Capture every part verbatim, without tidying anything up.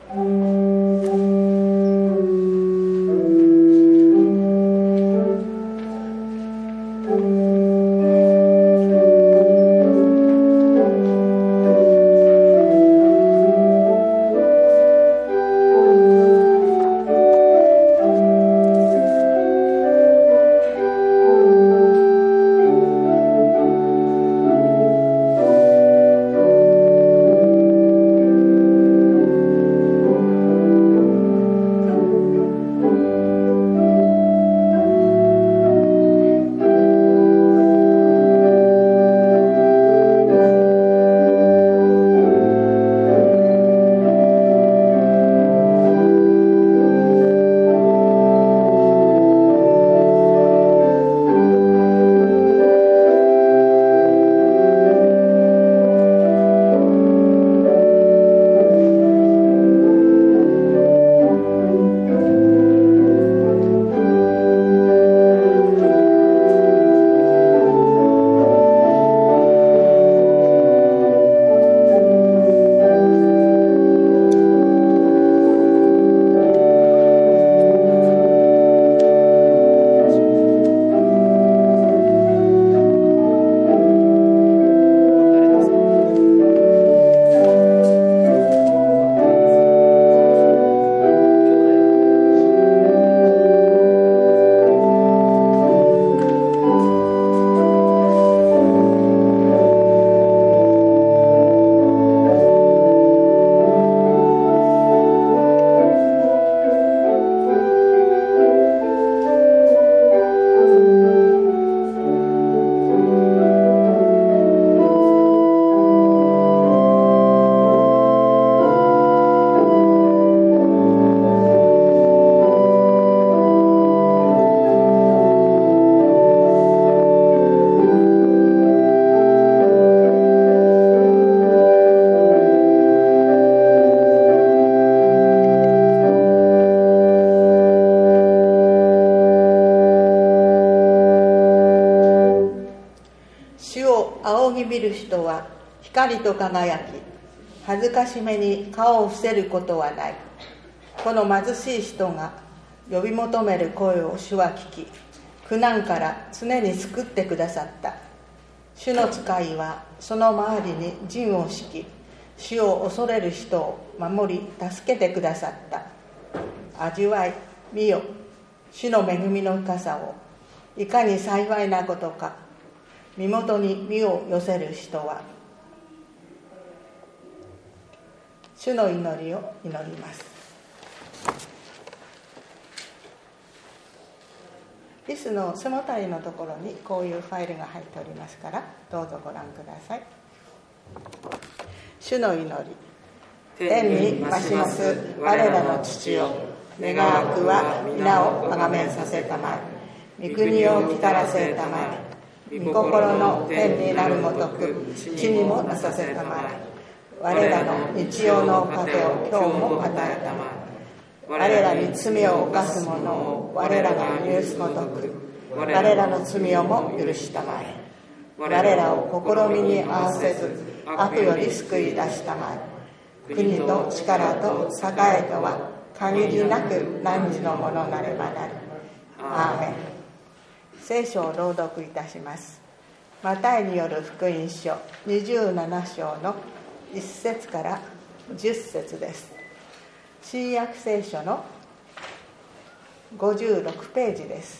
仰ぎ見る人は光と輝き、恥ずかしめに顔を伏せることはない。この貧しい人が呼び求める声を主は聞き、苦難から常に救ってくださった。主の使いはその周りに陣を敷き、主を恐れる人を守り助けてくださった。味わい見よ、主の恵みの深さを、いかに幸いなことか。身元に身を寄せる人は。主の祈りを祈ります。リスの背もたれのところにこういうファイルが入っておりますから、どうぞご覧ください。主の祈り。天に増します我らの父よ、願わくは皆を崇めさせたまえ、御国を来たらせたまえ、御心の天になるごとく地にもなさせたまえ。我らの日曜の糧を今日も与えたまえ。我らに罪を犯す者を我らが許すごとく我らの罪をも許したまえ。我らを試みに合わせず悪より救い出したまえ。国と力と栄えとは限りなく汝のものなればなる。アーメン。聖書を朗読いたします。マタイによる福音書にじゅうなな章のいっ節からじゅっ節です。新約聖書のごじゅうろくページです。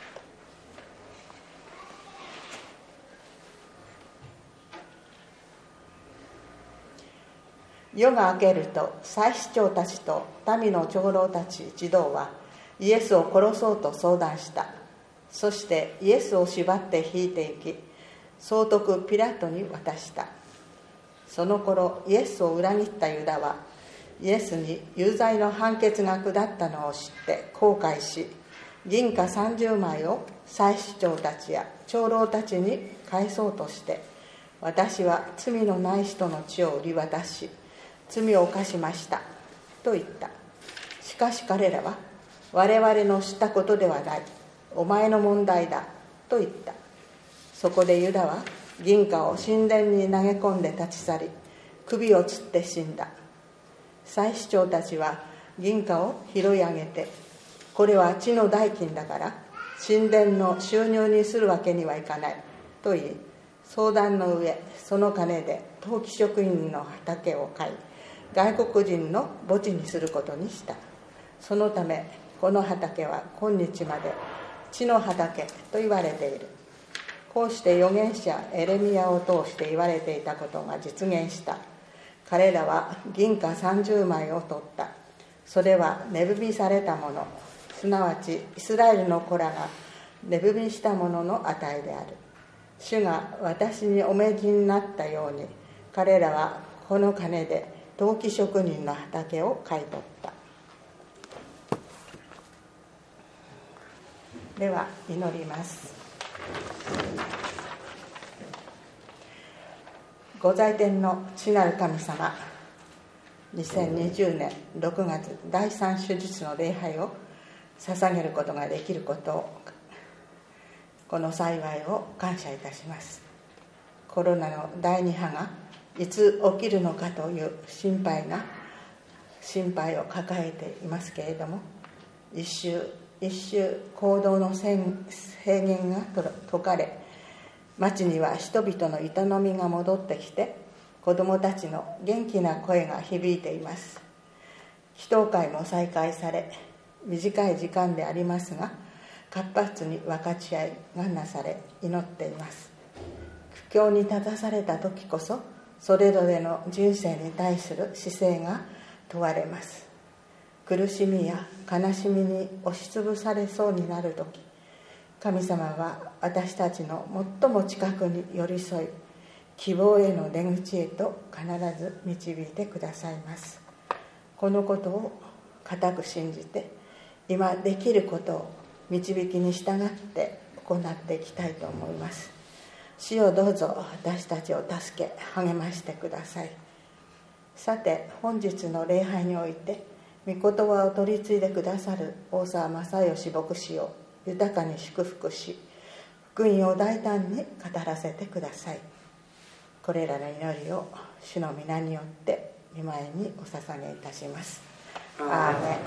夜が明けると祭司長たちと民の長老たち一同はイエスを殺そうと相談した。そしてイエスを縛って引いていき、総督ピラトに渡した。その頃イエスを裏切ったユダはイエスに有罪の判決が下ったのを知って後悔し、銀貨さんじゅうまいを祭司長たちや長老たちに返そうとして、私は罪のない人の血を売り渡し罪を犯しましたと言った。しかし彼らは、我々の知ったことではない、お前の問題だと言った。そこでユダは銀貨を神殿に投げ込んで立ち去り、首を吊って死んだ。 祭司長たちは銀貨を拾い上げて、これは地の代金だから神殿の収入にするわけにはいかないと言い、相談の上、その金で陶器職人の畑を買い、外国人の墓地にすることにした。そのためこの畑は今日まで地の畑と言われている。こうして預言者エレミヤを通して言われていたことが実現した。彼らは銀貨さんじゅうまいを取った。それは値踏みされたもの、すなわちイスラエルの子らが値踏みしたものの値である。主が私にお命じになったように、彼らはこの金で陶器職人の畑を買い取った。では祈ります。御在天の父なる神様、にせんにじゅうねんろくがつだいさん主日の礼拝を捧げることができることを、この幸いを感謝いたします。コロナのだいに波がいつ起きるのかという心配な心配を抱えていますけれども、一週一週行動の制限が解かれ、町には人々の営みが戻ってきて、子どもたちの元気な声が響いています。祈祷会も再開され、短い時間でありますが活発に分かち合いがなされ、祈っています。苦境に立たされた時こそ、それぞれの人生に対する姿勢が問われます。苦しみや悲しみに押しつぶされそうになるとき、神様は私たちの最も近くに寄り添い、希望への出口へと必ず導いてくださいます。このことを固く信じて、今できることを導きに従って行っていきたいと思います。主をどうぞ私たちを助け励ましてください。さて、本日の礼拝において御言葉を取り継いでくださる大沢正義牧師を豊かに祝福し、福音を大胆に語らせてください。これらの祈りを主の皆によって御前にお捧げいたします。アーメン。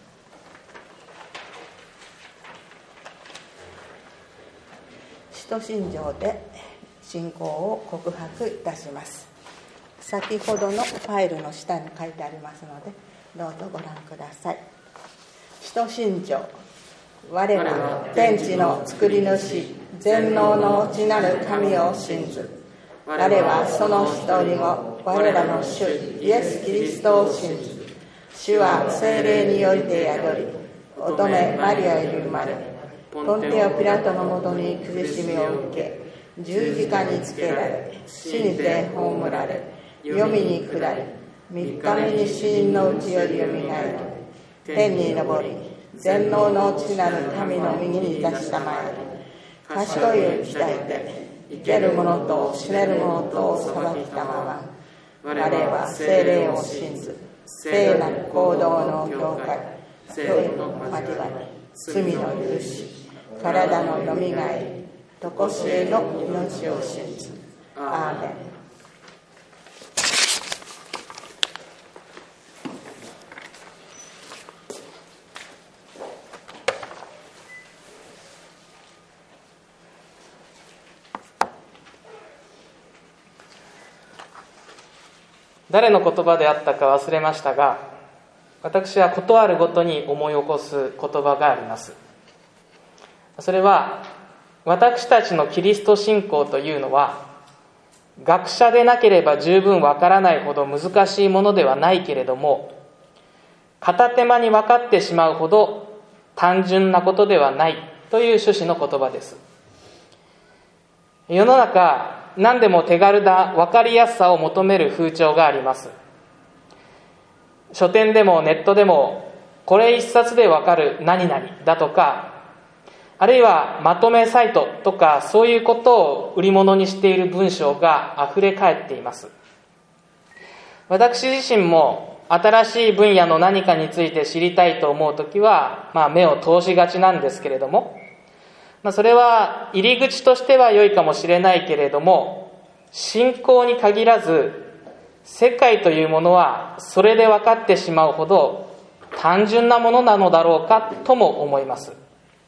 使徒信条で信仰を告白いたします。先ほどのファイルの下に書いてありますので、どうぞご覧ください。使徒信条。我は天地の作り主、全能の父なる神を信ず。我はその一人子、我らの主イエス・キリストを信ず。主は聖霊によりて宿り、乙女マリアより生まれ、ポンテオピラトのもとに苦しみを受け、十字架につけられ、死にて葬られ、黄泉に下り、三日目に死人のうちよりよみがえり、天に昇り、全能の父なる神の右に立ちたまえり、賢いを鍛えて、生ける者と死ねる者とを裁きたまま、我は聖霊を信ず、聖なる行動の教会、聖の交わり、罪の許し、体のよみがえり、とこしえの命を信ず。アーメン。 誰の言葉であったか忘れましたが、私は事あるごとに思い起こす言葉があります。それは、私たちのキリスト信仰というのは、学者でなければ十分わからないほど難しいものではないけれども、片手間に分かってしまうほど単純なことではないという趣旨の言葉です。世の中、何でも手軽な分かりやすさを求める風潮があります。書店でもネットでも、これ一冊で分かる何々だとか、あるいはまとめサイトとか、そういうことを売り物にしている文章があふれ返っています。私自身も新しい分野の何かについて知りたいと思うときは、まあ、目を通しがちなんですけれども、まあ、それは入り口としては良いかもしれないけれども、信仰に限らず世界というものはそれで分かってしまうほど単純なものなのだろうかとも思います。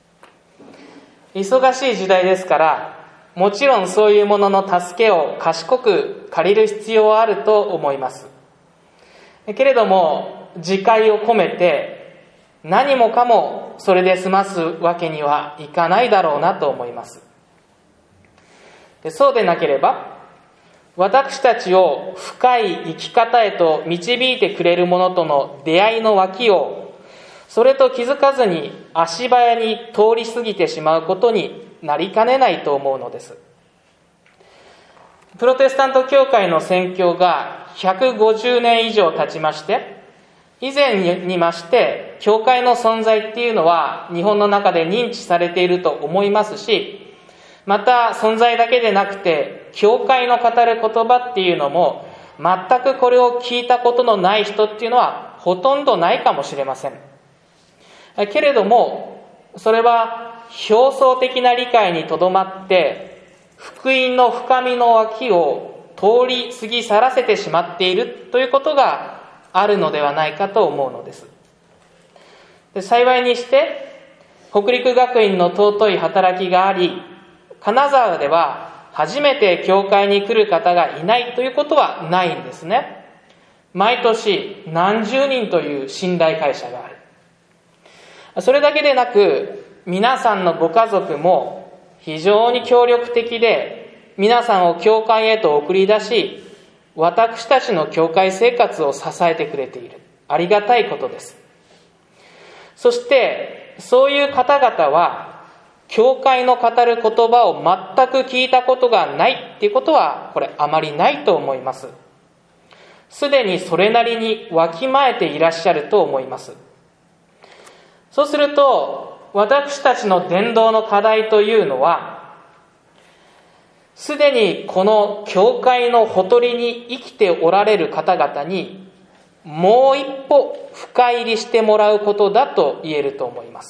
忙しい時代ですから、もちろんそういうものの助けを賢く借りる必要はあると思います。けれども自戒を込めて何もかもそれで済ますわけにはいかないだろうなと思います。そうでなければ、私たちを深い生き方へと導いてくれるものとの出会いの脇を、それと気づかずに足早に通り過ぎてしまうことになりかねないと思うのです。プロテスタント教会の宣教がひゃくごじゅうねん以上経ちまして、以前にまして教会の存在っていうのは日本の中で認知されていると思いますし、また存在だけでなくて教会の語る言葉っていうのも全くこれを聞いたことのない人っていうのはほとんどないかもしれません。けれどもそれは表層的な理解にとどまって福音の深みの脇を通り過ぎ去らせてしまっているということがあるのではないかと思うのです。で、幸いにして北陸学院の尊い働きがあり、金沢では初めて教会に来る方がいないということはないんですね。毎年何十人という信頼会社がある。それだけでなく、皆さんのご家族も非常に協力的で、皆さんを教会へと送り出し、私たちの教会生活を支えてくれている。ありがたいことです。そしてそういう方々は教会の語る言葉を全く聞いたことがないっていうことは、これあまりないと思います。すでにそれなりにわきまえていらっしゃると思います。そうすると、私たちの伝道の課題というのは、すでにこの教会のほとりに生きておられる方々に、もう一歩深入りしてもらうことだと言えると思います。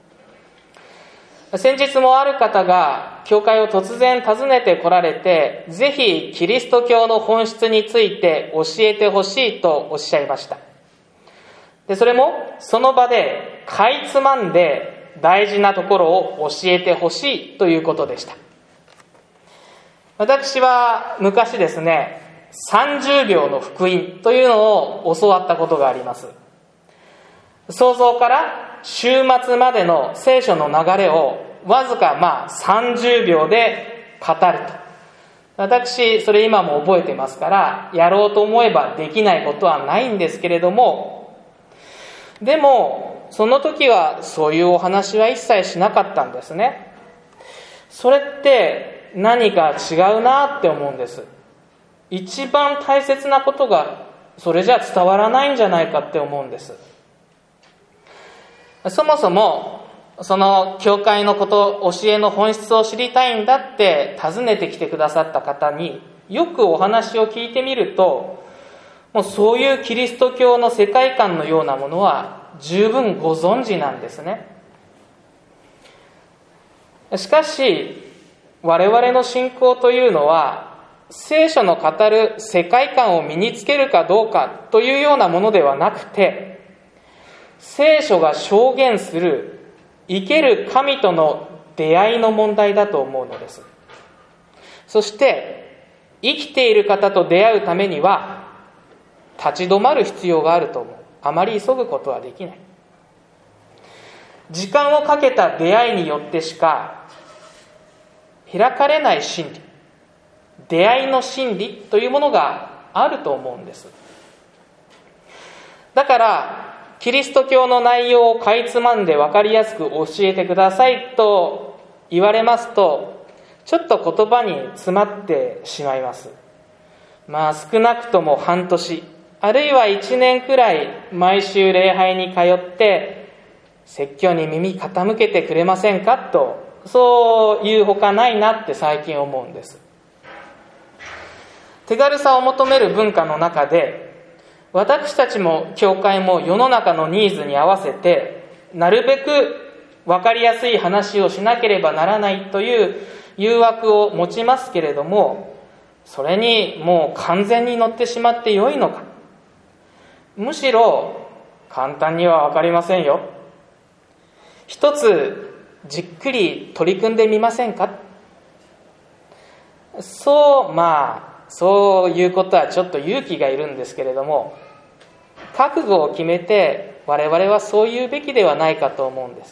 先日もある方が教会を突然訪ねて来られて、ぜひキリスト教の本質について教えてほしいとおっしゃいました。で、それもその場でかいつまんで大事なところを教えてほしいということでした。私は昔ですね、さんじゅうびょうの福音というのを教わったことがあります。創造から終末までの聖書の流れをわずかまあさんじゅうびょうで語ると。私それ今も覚えてますから、やろうと思えばできないことはないんですけれども、でもその時はそういうお話は一切しなかったんですね。それって何か違うなって思うんです。一番大切なことがそれじゃ伝わらないんじゃないかって思うんです。そもそもその教会のこと、教えの本質を知りたいんだって訪ねてきてくださった方によくお話を聞いてみると、もうそういうキリスト教の世界観のようなものは十分ご存知なんですね。しかし我々の信仰というのは、聖書の語る世界観を身につけるかどうかというようなものではなくて、聖書が証言する生ける神との出会いの問題だと思うのです。そして生きている方と出会うためには立ち止まる必要があると思う。あまり急ぐことはできない。時間をかけた出会いによってしか開かれない真理、出会いの真理というものがあると思うんです。だからキリスト教の内容をかいつまんで分かりやすく教えてくださいと言われますと、ちょっと言葉に詰まってしまいます。まあ少なくとも半年、あるいはいちねんくらい毎週礼拝に通って説教に耳傾けてくれませんかと、そういうほかないなって最近思うんです。手軽さを求める文化の中で、私たちも教会も世の中のニーズに合わせてなるべく分かりやすい話をしなければならないという誘惑を持ちますけれども、 それにもう完全に乗ってしまってよいのか。むしろ簡単には分かりませんよ。一つじっくり取り組んでみませんか。そうまあそういうことはちょっと勇気がいるんですけれども、覚悟を決めて我々はそう言うべきではないかと思うんです。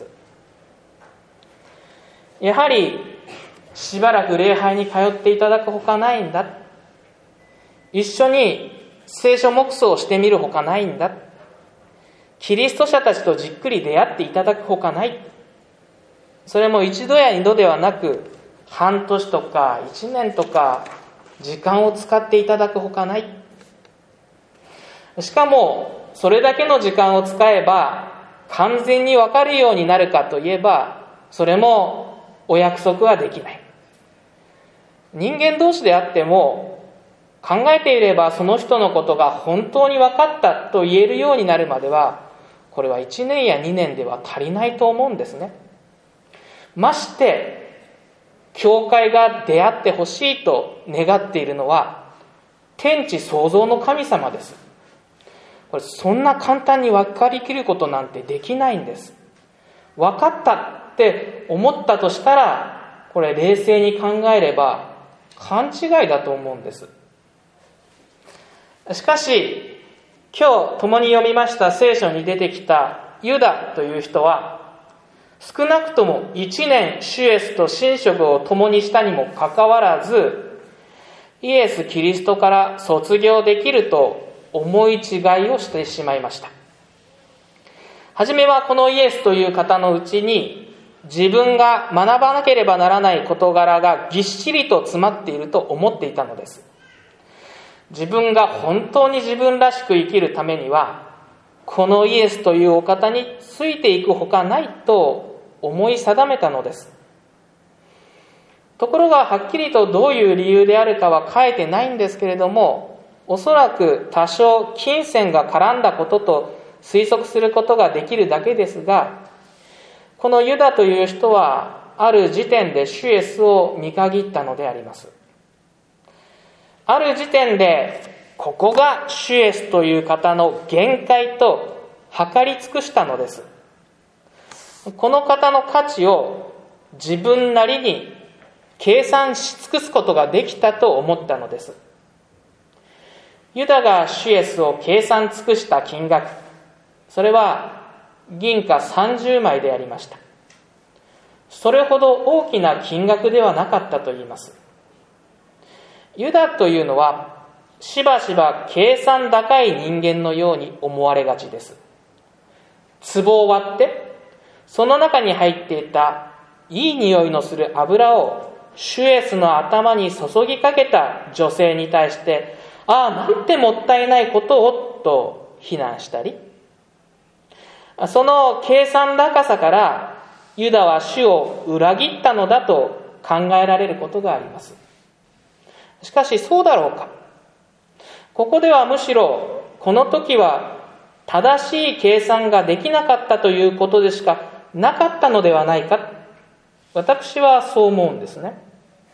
やはりしばらく礼拝に通っていただくほかないんだ、一緒に聖書黙想をしてみるほかないんだ、キリスト者たちとじっくり出会っていただくほかない、それも一度や二度ではなく半年とか一年とか時間を使っていただくほかない。しかもそれだけの時間を使えば完全に分かるようになるかといえば、それもお約束はできない。人間同士であっても考えていればその人のことが本当に分かったと言えるようになるまでは、これはいちねんやにねんでは足りないと思うんですね。まして教会が出会ってほしいと願っているのは天地創造の神様です。これそんな簡単に分かりきることなんてできないんです。分かったって思ったとしたら、これ冷静に考えれば勘違いだと思うんです。しかし今日共に読みました聖書に出てきたユダという人は、少なくともいちねん主イエスと寝食を共にしたにもかかわらず、イエス・キリストから卒業できると思い違いをしてしまいました。はじめはこのイエスという方のうちに自分が学ばなければならない事柄がぎっしりと詰まっていると思っていたのです。自分が本当に自分らしく生きるためには、このイエスというお方についていくほかないと思い定めたのです。ところがはっきりとどういう理由であるかは書いてないんですけれども、おそらく多少金銭が絡んだことと推測することができるだけですが、このユダという人はある時点で主イエスを見限ったのであります。ある時点でここが主イエスという方の限界と測り尽くしたのです。この方の価値を自分なりに計算し尽くすことができたと思ったのです。ユダが主イエスを計算尽くした金額、それは銀貨さんじゅうまいでありました。それほど大きな金額ではなかったと言います。ユダというのはしばしば計算高い人間のように思われがちです。壺を割ってその中に入っていたいい匂いのする油を主イエスの頭に注ぎかけた女性に対して、ああなんてもったいないことをと非難したり、その計算高さからユダは主を裏切ったのだと考えられることがあります。しかしそうだろうか。ここではむしろこの時は正しい計算ができなかったということでしかなかったのではないか。私はそう思うんですね。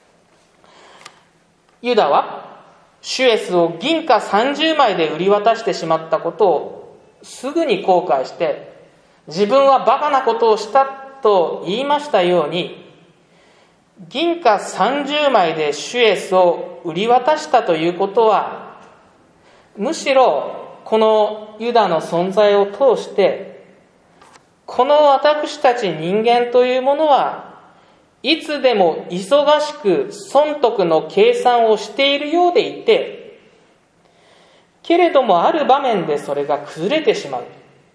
ユダは主イエスを銀貨さんじゅうまいで売り渡してしまったことをすぐに後悔して、自分はバカなことをしたと言いましたように、銀貨さんじゅうまいで主イエスを売り渡したということは、むしろこのユダの存在を通して、この私たち人間というものはいつでも忙しく損得の計算をしているようでいて、けれどもある場面でそれが崩れてしまう。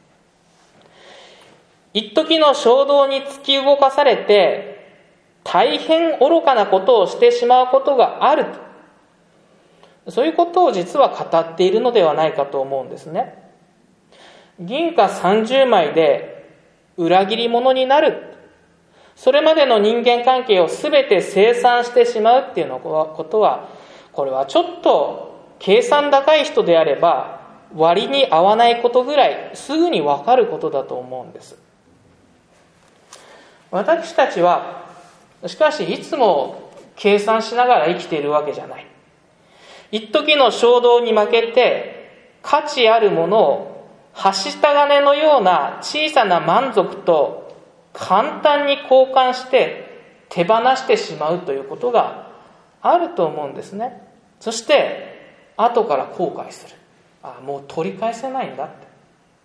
一時の衝動に突き動かされて大変愚かなことをしてしまうことがある。そういうことを実は語っているのではないかと思うんですね。銀貨さんじゅうまいで裏切り者になる。それまでの人間関係を全て清算してしまうっていうのことは、これはちょっと計算高い人であれば割に合わないことぐらいすぐに分かることだと思うんです。私たちはしかしいつも計算しながら生きているわけじゃない。 一時の衝動に負けて価値あるものをはした金のような小さな満足と簡単に交換して手放してしまうということがあると思うんですね。そして後から後悔する。あ、もう取り返せないんだって。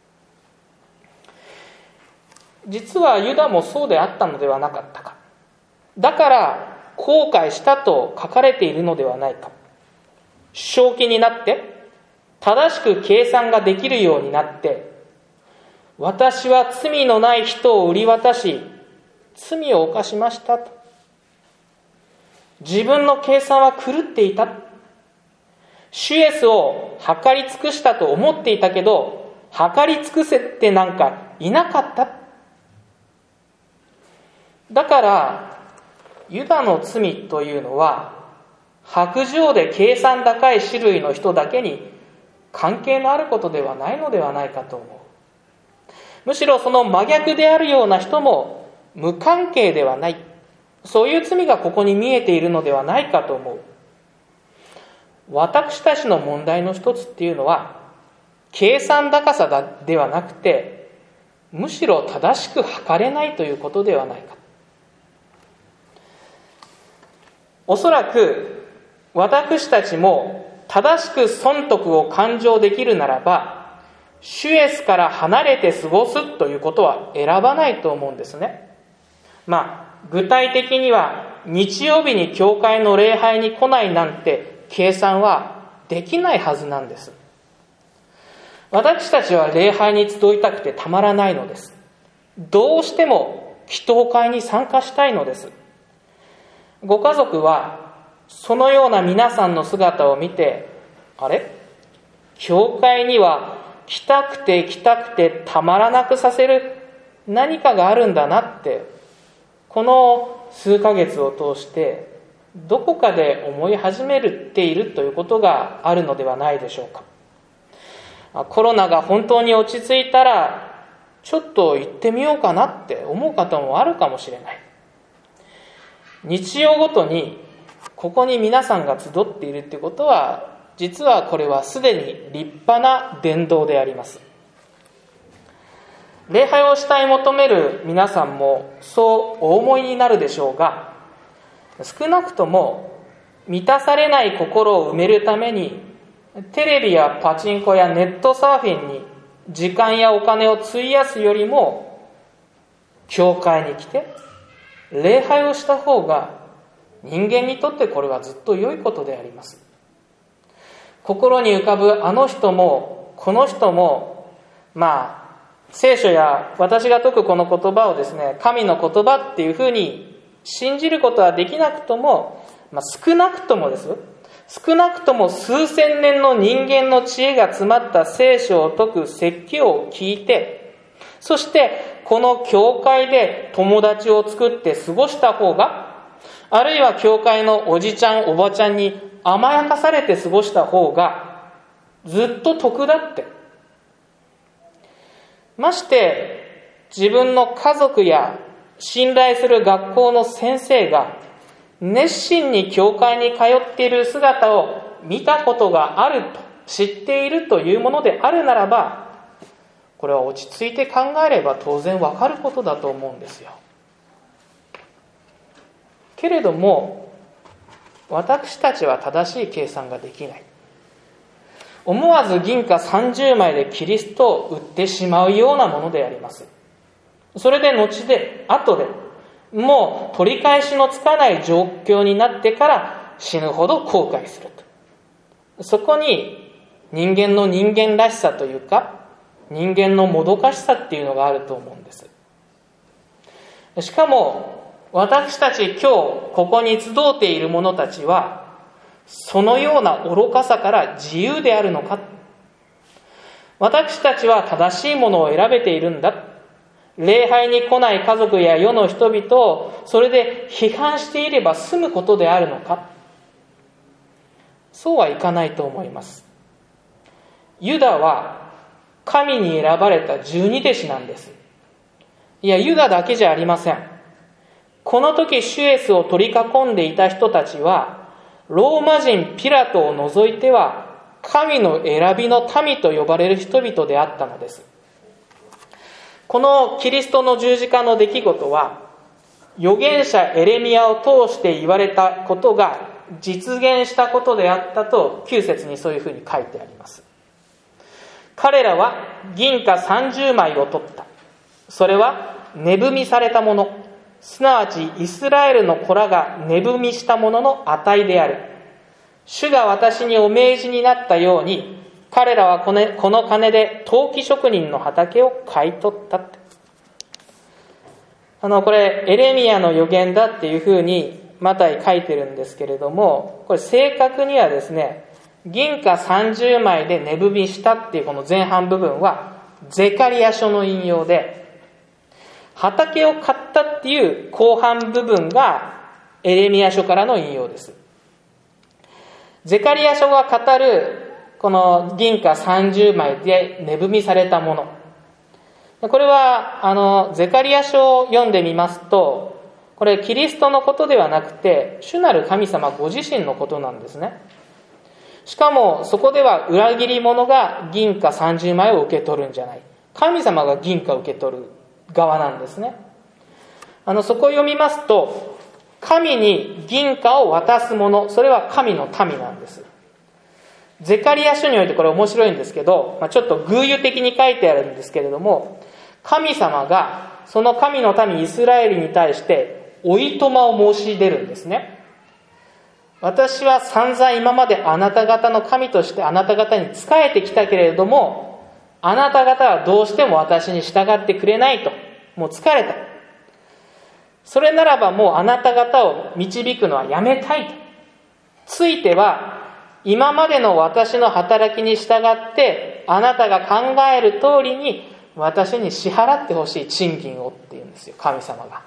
実はユダもそうであったのではなかったか。だから後悔したと書かれているのではないか。正気になって正しく計算ができるようになって、私は罪のない人を売り渡し罪を犯しましたと。自分の計算は狂っていた。主イエスを計り尽くしたと思っていたけど、計り尽くせてなんかいなかった。だからユダの罪というのは薄情で計算高い種類の人だけに関係のあることではないのではないかと思う。むしろその真逆であるような人も無関係ではない、そういう罪がここに見えているのではないかと思う。私たちの問題の一つっていうのは計算高さではなくて、むしろ正しく測れないということではないか。おそらく私たちも正しく損得を勘定できるならば、主イエスから離れて過ごすということは選ばないと思うんですね。まあ具体的には日曜日に教会の礼拝に来ないなんて計算はできないはずなんです。私たちは礼拝に集いたくてたまらないのです。どうしても祈祷会に参加したいのです。ご家族はそのような皆さんの姿を見て、あれ？教会には来たくて来たくてたまらなくさせる何かがあるんだなって、この数ヶ月を通してどこかで思い始めているということがあるのではないでしょうか。コロナが本当に落ち着いたらちょっと行ってみようかなって思う方もあるかもしれない。日曜ごとにここに皆さんが集っているということは、実はこれはすでに立派な伝道であります。礼拝をしたい求める皆さんもそうお思いになるでしょうが、少なくとも満たされない心を埋めるためにテレビやパチンコやネットサーフィンに時間やお金を費やすよりも、教会に来て礼拝をした方が人間にとってこれはずっと良いことであります。心に浮かぶあの人もこの人も、まあ聖書や私が説くこの言葉をですね、神の言葉っていうふうに信じることはできなくとも、まあ、少なくともです少なくとも数千年の人間の知恵が詰まった聖書を説く説教を聞いて、そしてこの教会で友達を作って過ごした方が、あるいは教会のおじちゃんおばちゃんに甘やかされて過ごした方がずっと得だって。まして自分の家族や信頼する学校の先生が熱心に教会に通っている姿を見たことがあると知っているというものであるならば、これは落ち着いて考えれば当然わかることだと思うんですよ。けれども私たちは正しい計算ができない。思わず銀貨さんじゅうまいでキリストを売ってしまうようなものであります。それで後で後でもう取り返しのつかない状況になってから死ぬほど後悔すると。そこに人間の人間らしさというか、人間のもどかしさっていうのがあると思うんです。しかも私たち今日ここに集っている者たちはそのような愚かさから自由であるのか。私たちは正しいものを選べているんだ。礼拝に来ない家族や世の人々をそれで批判していれば済むことであるのか。そうはいかないと思います。ユダは神に選ばれた十二弟子なんです。いや、ユダだけじゃありません。この時主イエスを取り囲んでいた人たちはローマ人ピラトを除いては神の選びの民と呼ばれる人々であったのです。このキリストの十字架の出来事は、預言者エレミヤを通して言われたことが実現したことであったときゅう節にそういうふうに書いてあります。彼らは銀貨さんじゅうまいを取った。それは値踏みされたもの、すなわちイスラエルの子らが値踏みしたものの値である。主が私にお命じになったように、彼らはこの、この金で陶器職人の畑を買い取ったって。あのこれエレミヤの預言だっていうふうにマタイ書いてるんですけれども、これ正確にはですね、銀貨さんじゅうまいで値踏みしたっていうこの前半部分はゼカリヤ書の引用で、畑を買ったっていう後半部分がエレミヤ書からの引用です。ゼカリヤ書が語るこの銀貨さんじゅうまいで値踏みされたもの、これはあのゼカリヤ書を読んでみますと、これキリストのことではなくて主なる神様ご自身のことなんですね。しかもそこでは裏切り者が銀貨さんじゅうまいを受け取るんじゃない、神様が銀貨を受け取る側なんですね。あのそこを読みますと、神に銀貨を渡す者、それは神の民なんです。ゼカリヤ書においてこれ面白いんですけど、まあ、ちょっと偶喩的に書いてあるんですけれども、神様がその神の民イスラエルに対しておいとまを申し出るんですね。私は散々今まであなた方の神としてあなた方に仕えてきたけれども、あなた方はどうしても私に従ってくれないと、もう疲れた。それならばもうあなた方を導くのはやめたいと。ついては今までの私の働きに従ってあなたが考える通りに私に支払ってほしい賃金をっていうんですよ、神様が。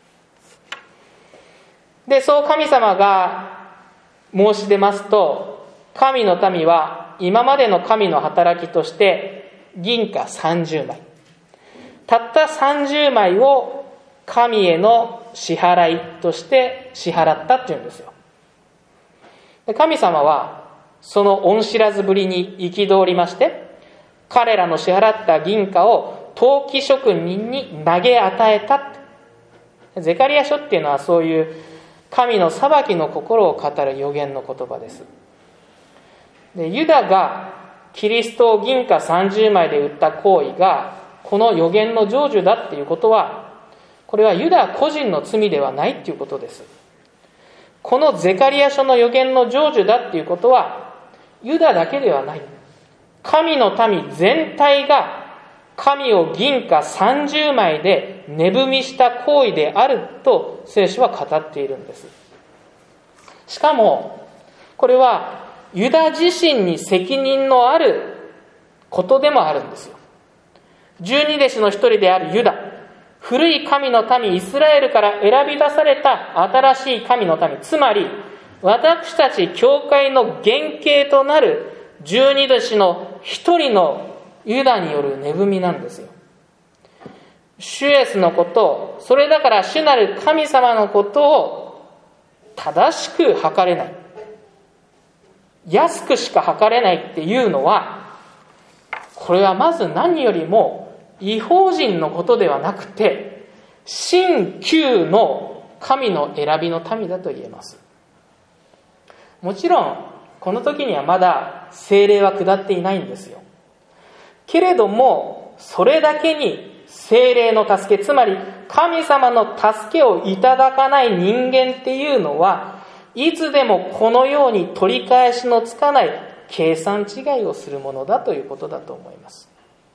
で、そう神様が申し出ますと、神の民は今までの神の働きとして銀貨さんじゅうまい、たったさんじゅうまいを神への支払いとして支払ったっていうんですよ。で、神様はその恩知らずぶりに憤りまして、彼らの支払った銀貨を陶器職人に投げ与えた。ゼカリヤ書っていうのはそういう神の裁きの心を語る預言の言葉です。で、ユダがキリストを銀貨さんじゅうまいで売った行為がこの預言の成就だっていうことは、これはユダ個人の罪ではないっていうことです。このゼカリヤ書の預言の成就だっていうことはユダだけではない、神の民全体が神を銀貨さんじゅうまいで値踏みした行為であると聖書は語っているんです。しかもこれはユダ自身に責任のあることでもあるんですよ。十二弟子の一人であるユダ、古い神の民イスラエルから選び出された新しい神の民、つまり私たち教会の原型となる十二弟子の一人のユダによる値踏みなんですよ。主イエスのことを、それだから主なる神様のことを正しく測れない、安くしか測れないっていうのは、これはまず何よりも異邦人のことではなくて、新旧の神の選びの民だと言えます。もちろんこの時にはまだ聖霊は下っていないんですよ。けれどもそれだけに聖霊の助け、つまり神様の助けをいただかない人間っていうのはいつでもこのように取り返しのつかない計算違いをするものだということだと思います。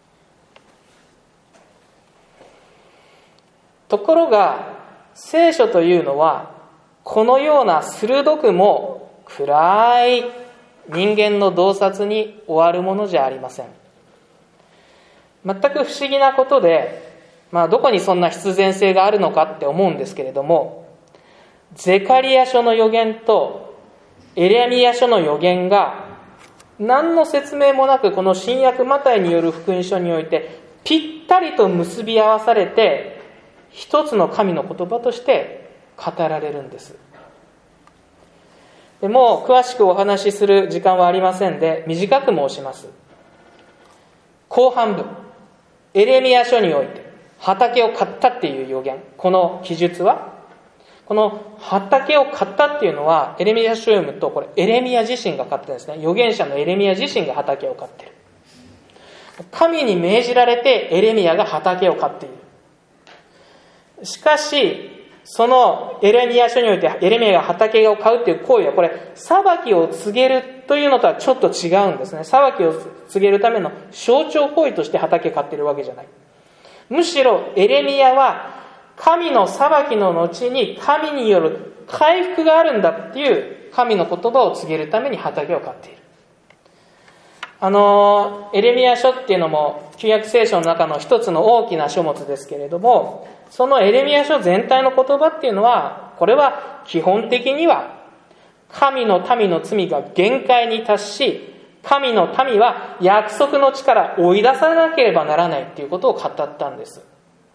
ところが聖書というのはこのような鋭くも暗い人間の洞察に終わるものじゃありません。全く不思議なことで、まあ、どこにそんな必然性があるのかって思うんですけれども、ゼカリヤ書の預言とエレミヤ書の預言が何の説明もなくこの新約マタイによる福音書においてぴったりと結び合わされて一つの神の言葉として語られるんです。 でもう詳しくお話しする時間はありませんで、短く申します。後半部、エレミヤ書において畑を買ったっていう予言、この記述は、この畑を買ったっていうのは、エレミヤ書を読むと、これエレミヤ自身が買ってるんですね。預言者のエレミヤ自身が畑を買ってる。神に命じられてエレミヤが畑を買っている。しかしそのエレミヤ書においてエレミヤが畑を買うっていう行為は、これ裁きを告げるというのとはちょっと違うんですね。裁きを告げるための象徴行為として畑を買っているわけじゃない。むしろエレミヤは神の裁きの後に神による回復があるんだっていう神の言葉を告げるために畑を買っている。あのエレミヤ書っていうのも旧約聖書の中の一つの大きな書物ですけれども、そのエレミヤ書全体の言葉っていうのは、これは基本的には神の民の罪が限界に達し、神の民は約束の地から追い出さなければならないっていうことを語ったんです。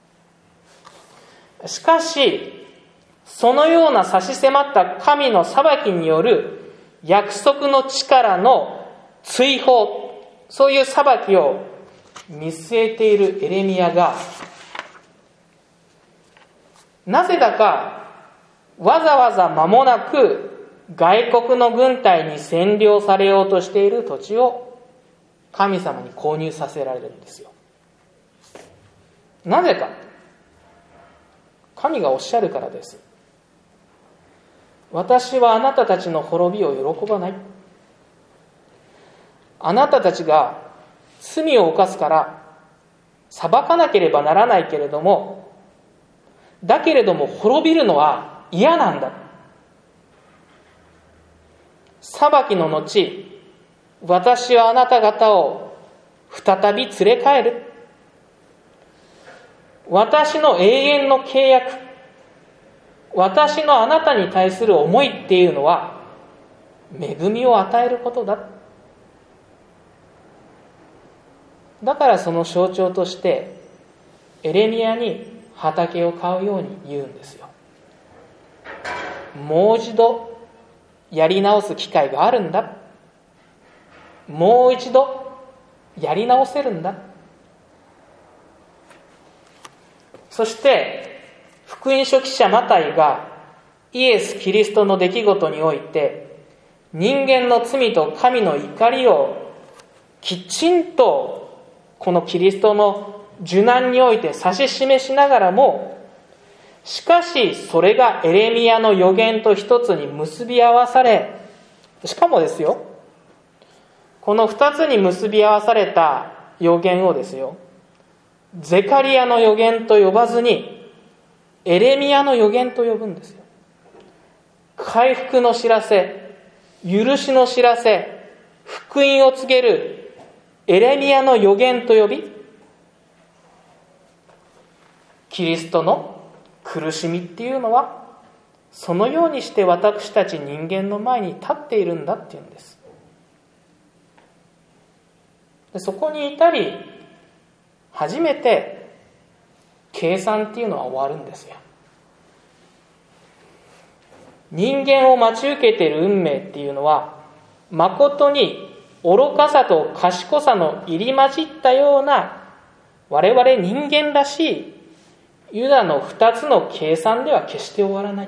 しかしそのような差し迫った神の裁きによる約束の地からの追放、そういう裁きを見据えているエレミヤが、なぜだかわざわざ間もなく外国の軍隊に占領されようとしている土地を神様に購入させられるんですよ。なぜか、神がおっしゃるからです。私はあなたたちの滅びを喜ばない。あなたたちが罪を犯すから裁かなければならないけれども、だけれども滅びるのは嫌なんだ。裁きの後、私はあなた方を再び連れ帰る。私の永遠の契約、私のあなたに対する思いっていうのは恵みを与えることだ。だからその象徴としてエレミヤに畑を買うように言うんですよ。もう一度やり直す機会があるんだ。もう一度やり直せるんだ。そして福音書記者マタイがイエス・キリストの出来事において人間の罪と神の怒りをきちんとこのキリストの受難において指し示しながらも、しかしそれがエレミヤの預言と一つに結び合わされ、しかもですよ、この二つに結び合わされた預言をですよ、ゼカリヤの預言と呼ばずにエレミヤの預言と呼ぶんですよ。回復の知らせ、許しの知らせ、福音を告げるエレミヤの預言と呼び、キリストの苦しみっていうのはそのようにして私たち人間の前に立っているんだっていうんです。でそこに至り初めて計算っていうのは終わるんですよ。人間を待ち受けている運命っていうのは、誠に愚かさと賢さの入り混じったような我々人間らしいユダの二つの計算では決して終わらない。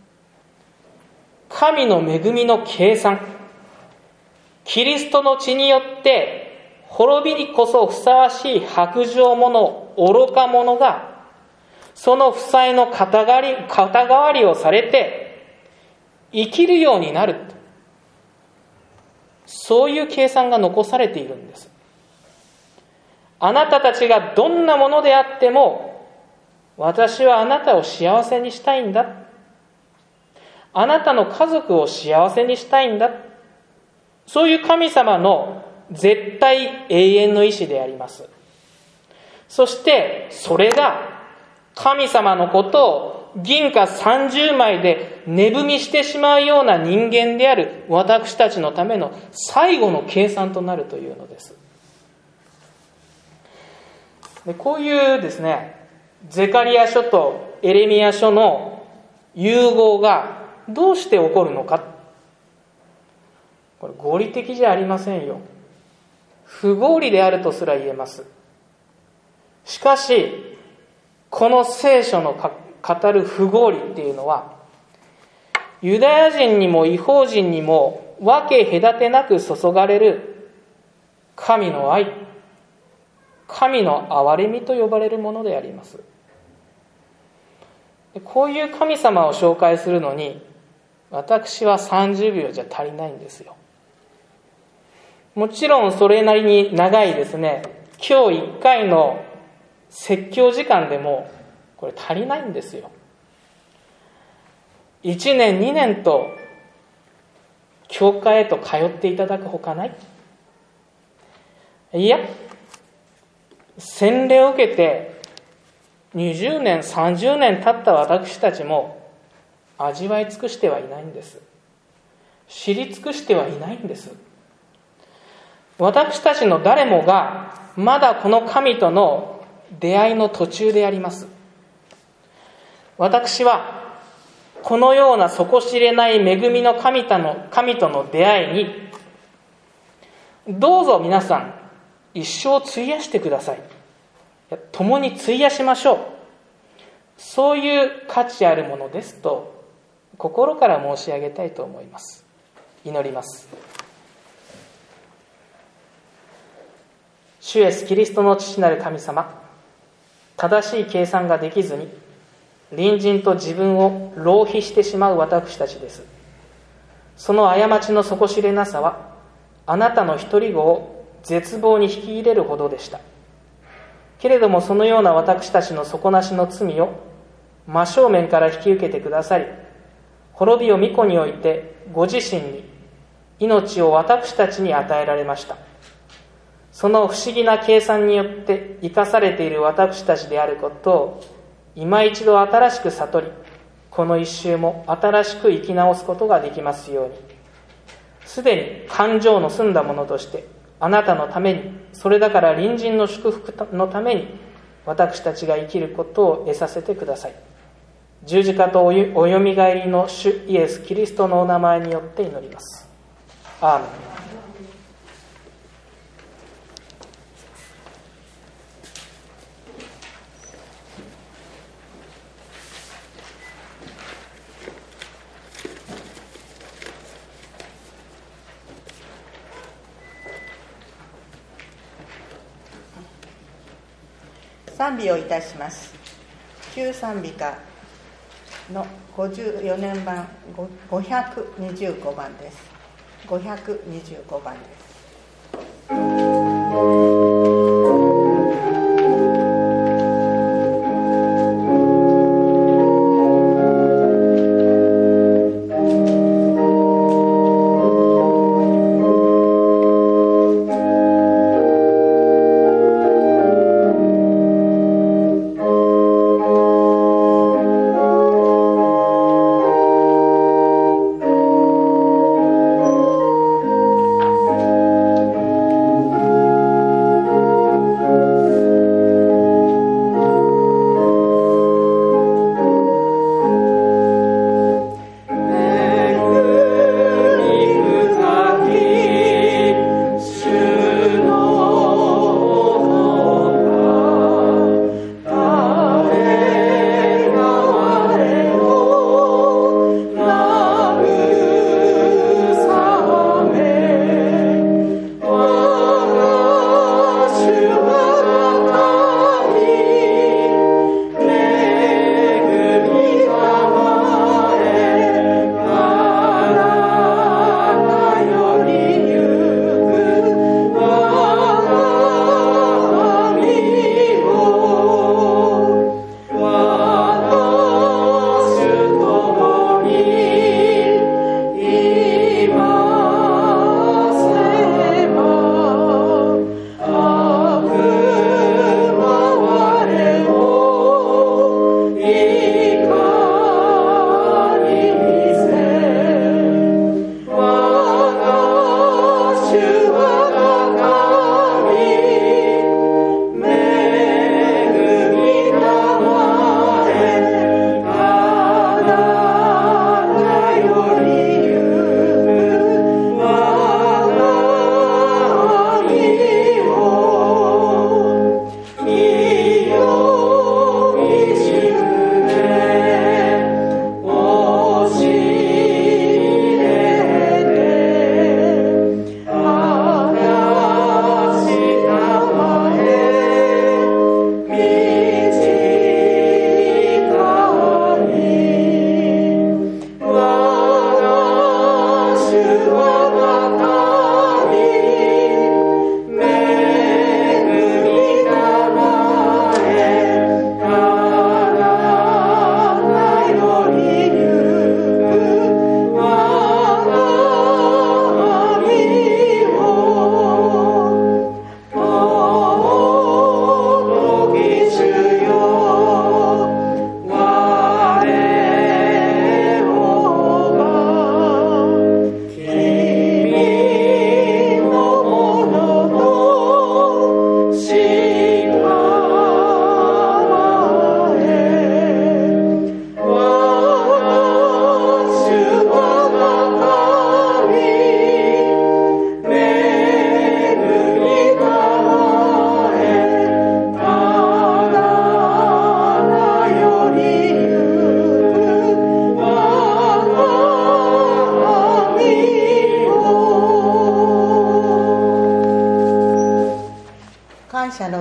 神の恵みの計算、キリストの血によって滅びにこそふさわしい薄情者、愚か者がその負債の肩代わり、肩代わりをされて生きるようになる。そういう計算が残されているんです。あなたたちがどんなものであっても、私はあなたを幸せにしたいんだ。あなたの家族を幸せにしたいんだ。そういう神様の絶対永遠の意志であります。そしてそれが神様のことを銀貨さんじゅうまいで値踏みしてしまうような人間である私たちのための最後の計算となるというのです。でこういうですね、ゼカリヤ書とエレミヤ書の融合がどうして起こるのか。 これ合理的じゃありませんよ。不合理であるとすら言えます。しかしこの聖書の語る不合理っていうのは、ユダヤ人にも異邦人にも分け隔てなく注がれる神の愛、神の憐れみと呼ばれるものであります。こういう神様を紹介するのに私はさんじゅうびょうじゃ足りないんですよ。もちろんそれなりに長いですね、今日いっかいの説教時間でもこれ足りないんですよ。いちねんにねんと教会へと通っていただくほかない。いや、洗礼を受けてにじゅうねんさんじゅうねん経った私たちも味わい尽くしてはいないんです。知り尽くしてはいないんです。私たちの誰もがまだこの神との出会いの途中であります。私はこのような底知れない恵みの神との、神との出会いにどうぞ皆さん一生費やしてください。共に費やしましょう。そういう価値あるものですと心から申し上げたいと思います。祈ります。主イエスキリストの父なる神様、正しい計算ができずに隣人と自分を浪費してしまう私たちです。その過ちの底知れなさはあなたの一人子を絶望に引き入れるほどでした。けれどもそのような私たちの底なしの罪を真正面から引き受けてくださり、滅びを御子においてご自身に命を私たちに与えられました。その不思議な計算によって生かされている私たちであることを今一度新しく悟り、この一周も新しく生き直すことができますように。すでに感情の済んだものとしてあなたのために、それだから隣人の祝福のために私たちが生きることを得させてください。十字架とおよみがえりの主イエス・キリストのお名前によって祈ります。アーメン。 賛美をいたします。旧賛美歌のごじゅうよねんばんごひゃくにじゅうごばんです。ごひゃくにじゅうごばんです。 「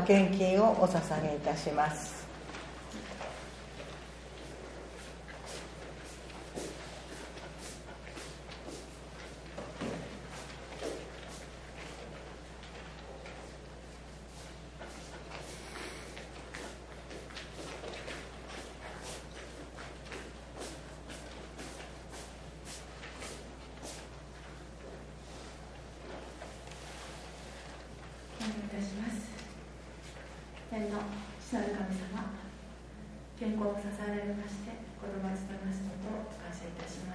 献金をお捧げいたします。 天の父なる神様、健康を支えられまして子供を務めますことを感謝いたします。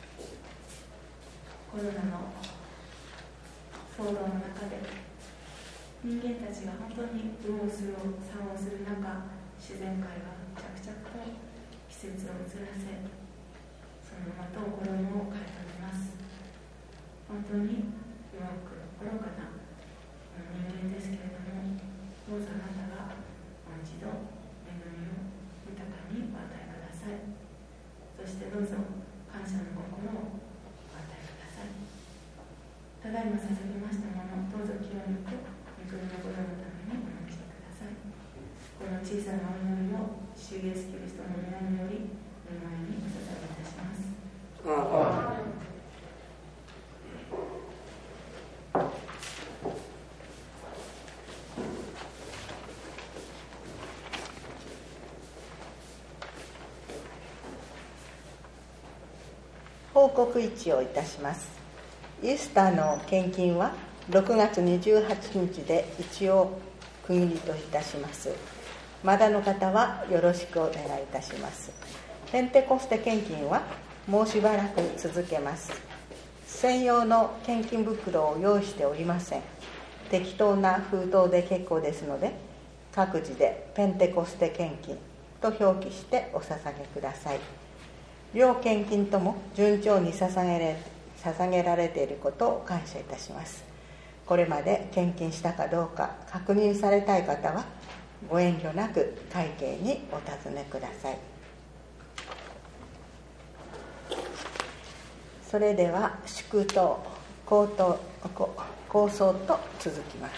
コロナの騒動の中で人間たちが本当に右往左往左往する中、自然界が着々と季節を移らせ、そのままと衣を変えております。本当に弱く愚かな人間ですけれども、どうぞあなたがもう一度恵みを豊かにお与えください。そしてどうぞ感謝の心をお与えください。ただいま捧げましたもの、どうぞ清めと御国の御用のためにお召しください。この小さなお祈りを主イエスキリストの皆により御前にお捧げいたします。ああ報告一をいたします。イースターの献金はろくがつにじゅうはちにちで一応区切りといたします。まだの方はよろしくお願いいたします。ペンテコステ献金はもうしばらく続けます。専用の献金袋を用意しておりません。適当な封筒で結構ですので、各自でペンテコステ献金と表記してお捧げください。両献金とも順調に捧げれ、捧げられていることを感謝いたします。これまで献金したかどうか確認されたい方はご遠慮なく会計にお尋ねください。それでは祝祷、口頭、構想と続きます。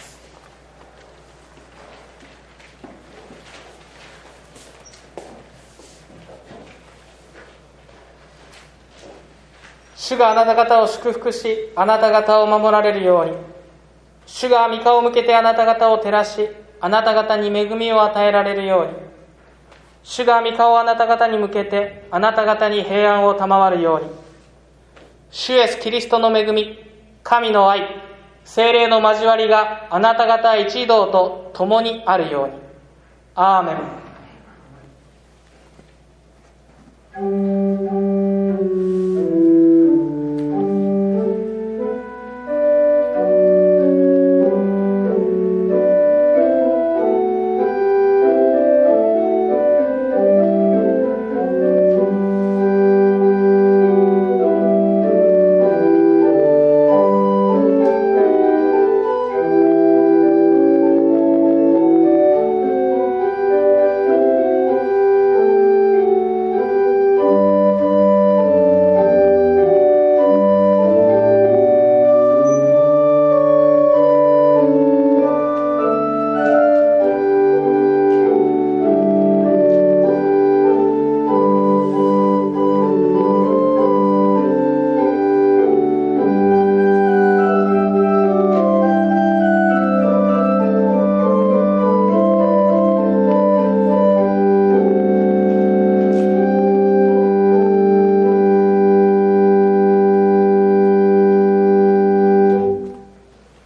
主があなた方を祝福し、あなた方を守られるように。主が御顔を向けてあなた方を照らし、あなた方に恵みを与えられるように。主が御顔をあなた方に向けて、あなた方に平安を賜るように。主イエスキリストの恵み、神の愛、聖霊の交わりがあなた方一同と共にあるように。アーメン。